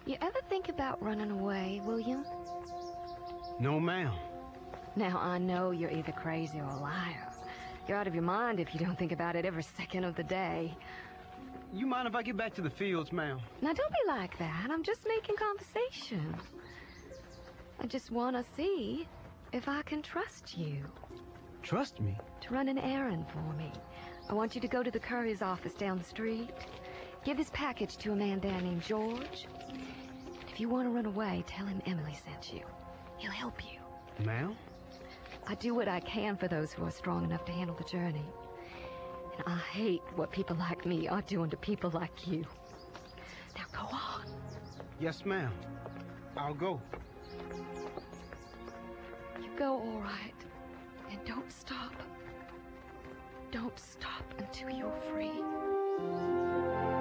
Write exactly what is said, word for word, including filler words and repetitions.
You ever think about running away, William? No, ma'am. Now, I know you're either crazy or a liar. You're out of your mind if you don't think about it every second of the day. You mind if I get back to the fields, ma'am? Now, don't be like that. I'm just making conversation. I just want to see if I can trust you. Trust me? To run an errand for me. I want you to go to the courier's office down the street. Give this package to a man there named George. If you want to run away, tell him Emily sent you. He'll help you. Ma'am? I do what I can for those who are strong enough to handle the journey. And I hate what people like me are doing to people like you. Now go on. Yes, ma'am. I'll go. You go all right. And don't stop. Don't stop until you're free.